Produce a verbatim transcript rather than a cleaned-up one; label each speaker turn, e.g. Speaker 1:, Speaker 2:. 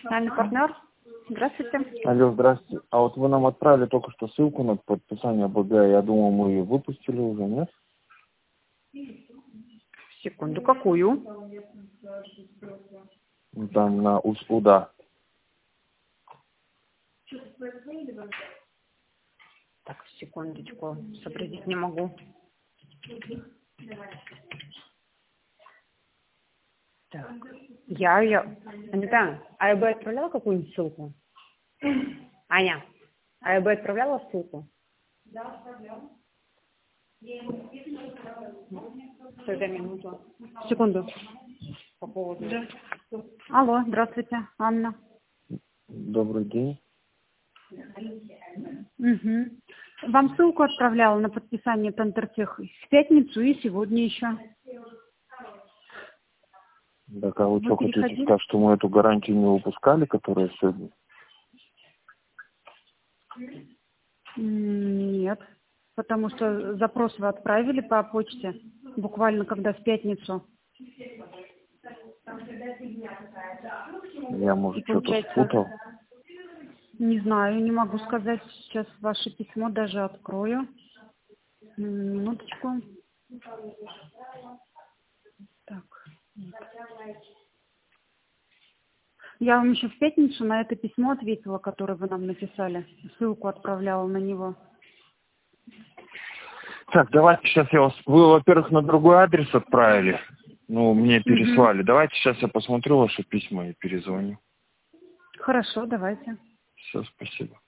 Speaker 1: Профессиональный партнер. Здравствуйте.
Speaker 2: Алло, здравствуйте. А вот вы нам отправили только что ссылку на подписание БГ. Я думал, мы ее выпустили уже, нет?
Speaker 1: Секунду, какую?
Speaker 2: Там на УДА.
Speaker 1: Так, секундочку, сообразить не могу. Так, я ее... Анита, а я бы отправляла какую-нибудь ссылку? Аня, а я бы отправляла ссылку? Да, отправляла. Тогда минуту. Секунду. По поводу... Да. Алло, здравствуйте, Анна.
Speaker 2: Добрый день.
Speaker 1: Угу. Вам ссылку отправляла на подписание Тантертех в пятницу и сегодня еще.
Speaker 2: Так, а вы,
Speaker 1: Вы
Speaker 2: что хотите
Speaker 1: переходили?
Speaker 2: сказать, что мы эту гарантию не выпускали, которая сегодня?
Speaker 1: Нет, потому что запрос вы отправили по почте, буквально когда в пятницу.
Speaker 2: Я, может,
Speaker 1: И
Speaker 2: что-то
Speaker 1: получается,
Speaker 2: спутал?
Speaker 1: не знаю, не могу сказать. Сейчас ваше письмо даже открою. Минуточку. Так. Я вам еще в пятницу на это письмо ответила, которое вы нам написали. Ссылку отправляла на него.
Speaker 2: Так, давайте сейчас я вас... Вы, во-первых, на другой адрес отправили. Ну, мне переслали.
Speaker 1: Угу.
Speaker 2: Давайте сейчас я посмотрю ваши письма и перезвоню.
Speaker 1: Хорошо, давайте.
Speaker 2: Все, спасибо.